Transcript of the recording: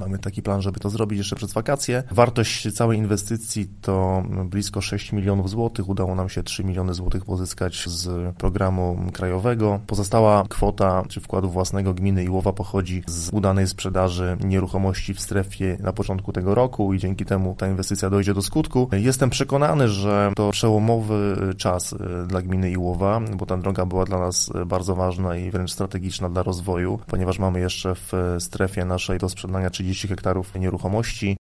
Mamy taki plan, żeby to zrobić jeszcze przed wakacje. Wartość całej inwestycji to blisko 6 milionów złotych. Udało nam się 3 miliony złotych pozyskać z programu krajowego. Pozostała kwota czy wkładu własnego gminy Iłowa pochodzi z udanej sprzedaży nieruchomości w strefie na początku tego roku i dzięki temu ta inwestycja dojdzie do skutku. Jestem przekonany, że to przełomowy czas dla gminy Iłowa, bo ta droga była dla nas bardzo ważna i wręcz strategiczna dla rozwoju, ponieważ mamy jeszcze w strefie naszej do sprzedania 30 hektarów nieruchomości.